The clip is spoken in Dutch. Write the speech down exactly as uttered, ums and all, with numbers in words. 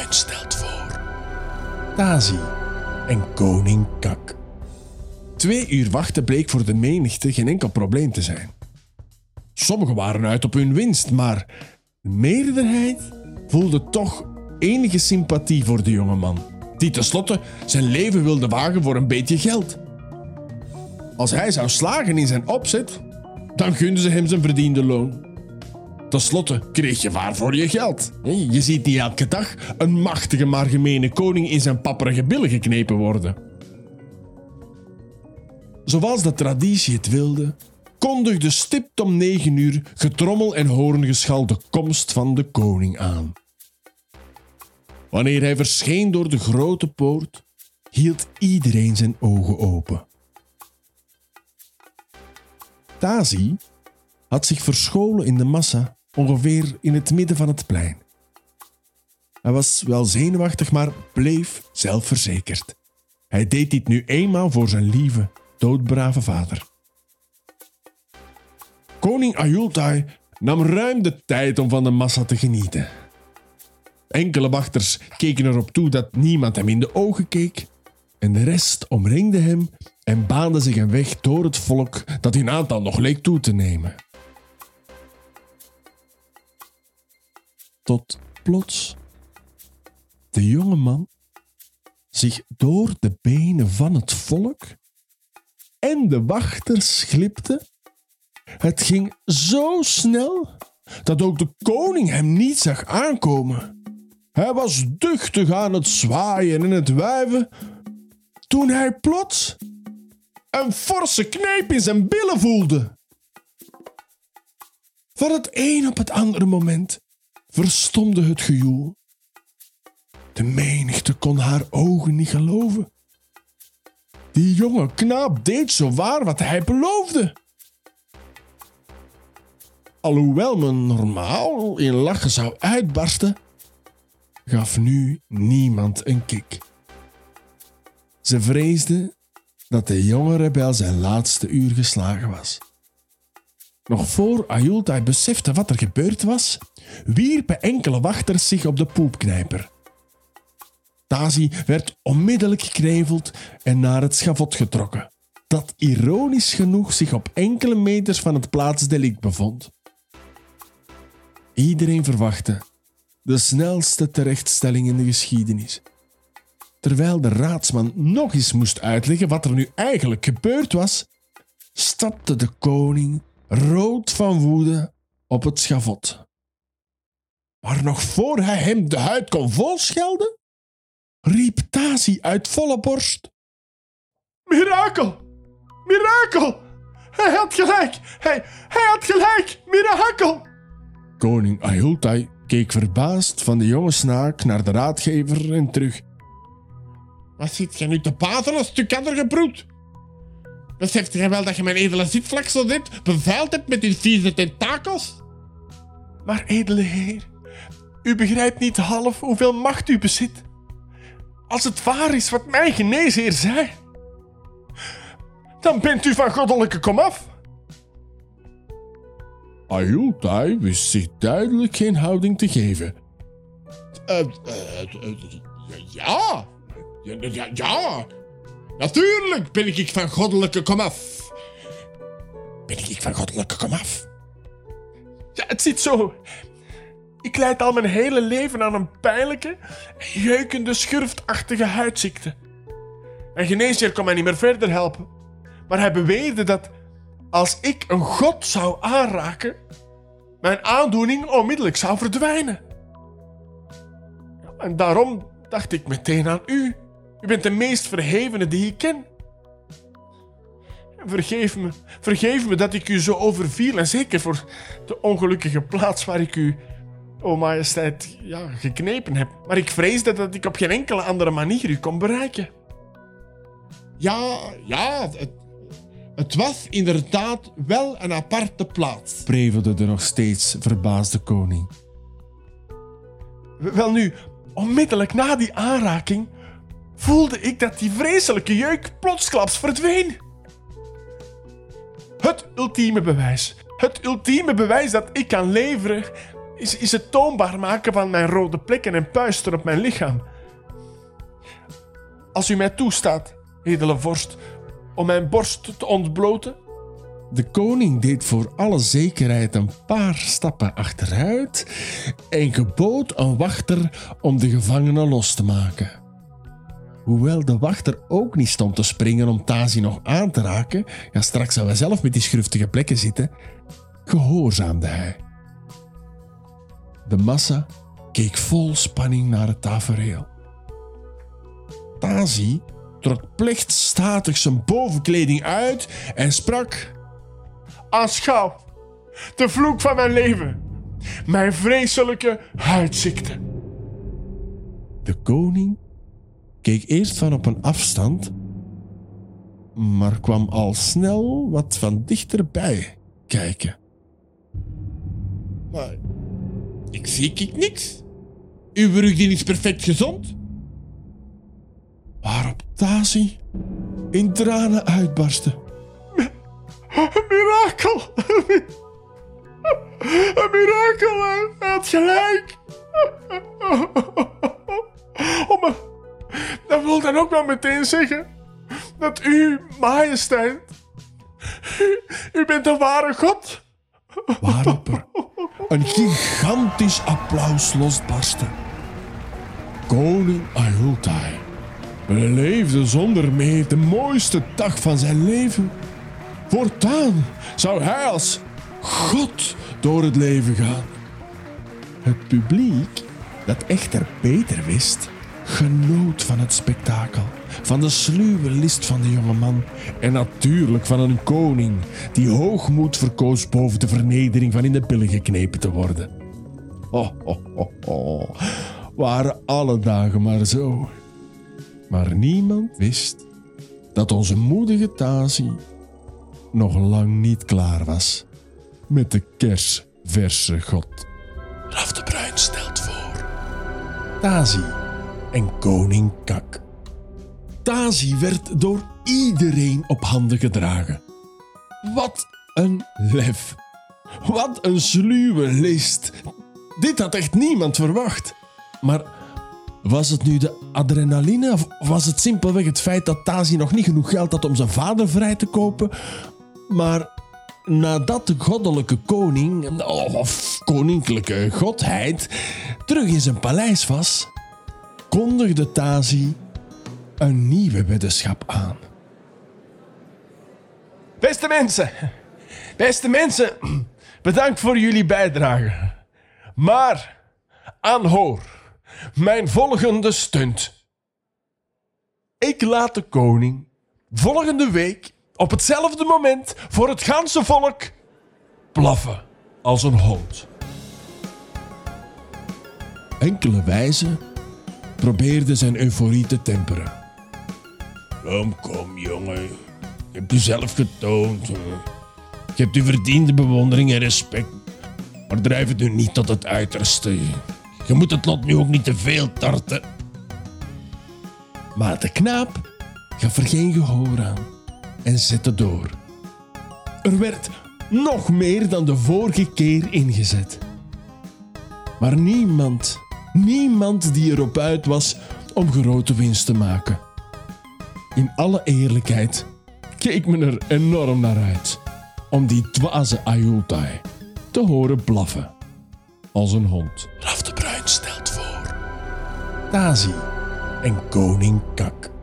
stelt voor Tazi en koning Kak. Twee uur wachten bleek voor de menigte geen enkel probleem te zijn. Sommigen waren uit op hun winst, maar de meerderheid voelde toch enige sympathie voor de jongeman, die tenslotte zijn leven wilde wagen voor een beetje geld. Als hij zou slagen in zijn opzet, dan gunden ze hem zijn verdiende loon. Ten slotte kreeg je waar voor je geld. Je ziet niet elke dag een machtige maar gemene koning in zijn papperige billen geknepen worden. Zoals de traditie het wilde, kondigde stipt om negen uur getrommel en hoorngeschal de komst van de koning aan. Wanneer hij verscheen door de grote poort, hield iedereen zijn ogen open. Tazi had zich verscholen in de massa ongeveer in het midden van het plein. Hij was wel zenuwachtig, maar bleef zelfverzekerd. Hij deed dit nu eenmaal voor zijn lieve, doodbrave vader. Koning Ayulthai nam ruim de tijd om van de massa te genieten. Enkele wachters keken erop toe dat niemand hem in de ogen keek en de rest omringde hem en baande zich een weg door het volk dat in aantal nog leek toe te nemen. Tot plots de jonge man zich door de benen van het volk en de wachters glipte. Het ging zo snel dat ook de koning hem niet zag aankomen. Hij was duchtig aan het zwaaien en het wuiven toen hij plots een forse kneep in zijn billen voelde. Van het een op het andere moment verstomde het gejoel. De menigte kon haar ogen niet geloven. Die jonge knaap deed zowaar wat hij beloofde. Alhoewel men normaal in lachen zou uitbarsten, gaf nu niemand een kik. Ze vreesden dat de jonge rebel zijn laatste uur geslagen was. Nog voor Ayulthai besefte wat er gebeurd was, wierpen enkele wachters zich op de poepknijper. Tazi werd onmiddellijk gekneveld en naar het schavot getrokken, dat ironisch genoeg zich op enkele meters van het plaatsdelict bevond. Iedereen verwachtte de snelste terechtstelling in de geschiedenis. Terwijl de raadsman nog eens moest uitleggen wat er nu eigenlijk gebeurd was, stapte de koning rood van woede op het schavot. Maar nog voor hij hem de huid kon volschelden, riep Tazi uit volle borst: Mirakel! Mirakel! Hij had gelijk! Hij, hij had gelijk! Mirakel! Koning Ayulthai keek verbaasd van de jonge snaak naar de raadgever en terug. Wat zit jij nu te baten als stukadderige broed? Beseft jij wel dat je mijn edele zitvlak zo dit bevuild hebt met die vieze tentakels? Maar edele heer, u begrijpt niet half hoeveel macht u bezit. Als het waar is wat mijn geneesheer zei, dan bent u van goddelijke komaf. Ayulthai wist zich duidelijk geen houding te geven. Uh, uh, uh, ja, ja, ja, natuurlijk ben ik van goddelijke komaf. Ben ik van goddelijke komaf? Ja, het zit zo. Ik lijd al mijn hele leven aan een pijnlijke, jeukende, schurftachtige huidziekte. Mijn geneesheer kon mij niet meer verder helpen. Maar hij beweerde dat als ik een god zou aanraken, mijn aandoening onmiddellijk zou verdwijnen. Ja, en daarom dacht ik meteen aan u. U bent de meest verhevene die ik ken. Vergeef me, vergeef me dat ik u zo overviel en zeker voor de ongelukkige plaats waar ik u, o majesteit, ja, geknepen heb. Maar ik vreesde dat ik op geen enkele andere manier u kon bereiken. Ja, ja, het, het was inderdaad wel een aparte plaats, prevelde de nog steeds verbaasde koning. Welnu, onmiddellijk na die aanraking voelde ik dat die vreselijke jeuk plotsklaps verdween. Het ultieme bewijs. Het ultieme bewijs dat ik kan leveren is, is het toonbaar maken van mijn rode plekken en puisten op mijn lichaam. Als u mij toestaat, edele vorst, om mijn borst te ontbloten. De koning deed voor alle zekerheid een paar stappen achteruit en gebood een wachter om de gevangene los te maken. Hoewel de wachter ook niet stond te springen om Tazi nog aan te raken, ja, straks zou hij zelf met die schruftige plekken zitten, gehoorzaamde hij. De massa keek vol spanning naar het tafereel. Tazi trok plechtstatig zijn bovenkleding uit en sprak: Aanschouw, de vloek van mijn leven, mijn vreselijke huidziekte. De koning keek eerst van op een afstand, maar kwam al snel wat van dichterbij kijken. Maar ik zie ik niks. Uw rugdien is perfect gezond. Waarop Tazi in tranen uitbarstte. Een mirakel! Een mirakel! Hij had gelijk! Oh, maar dat wil dan ook wel meteen zeggen dat u, majesteit, u, u bent een ware god. Waarop er een gigantisch applaus losbarstte. Koning Ayutthaya beleefde zonder meer de mooiste dag van zijn leven. Voortaan zou hij als God door het leven gaan. Het publiek, dat echter beter wist, genoot van het spektakel, van de sluwe list van de jonge man en natuurlijk van een koning die hoogmoed verkoos boven de vernedering van in de billen geknepen te worden. Ho, ho, ho, ho. Waren alle dagen maar zo. Maar niemand wist dat onze moedige Tazi nog lang niet klaar was met de kersverse god. Raf de Bruin stelt voor Tazi en koning Kak. Tazi werd door iedereen op handen gedragen. Wat een lef. Wat een sluwe list. Dit had echt niemand verwacht. Maar was het nu de adrenaline of was het simpelweg het feit dat Tazi nog niet genoeg geld had om zijn vader vrij te kopen? Maar nadat de goddelijke koning, of koninklijke godheid, terug in zijn paleis was, kondigde Tazi een nieuwe weddenschap aan. Beste mensen, beste mensen, bedankt voor jullie bijdrage. Maar aanhoor mijn volgende stunt. Ik laat de koning volgende week op hetzelfde moment voor het ganse volk blaffen als een hond. Enkele wijzen probeerden zijn euforie te temperen. Kom, kom, jongen. Je hebt u zelf getoond. Je hebt uw verdiende bewondering en respect. Maar drijf het nu niet tot het uiterste. Je moet het lot nu ook niet te veel tarten. Maar de knaap gaf er geen gehoor aan en zette door. Er werd nog meer dan de vorige keer ingezet. Maar niemand, niemand die erop uit was om grote winst te maken. In alle eerlijkheid keek men er enorm naar uit om die dwaze Ayutthaya te horen blaffen als een hond. Raf de Bruin stelt voor Tazi en koning Kak.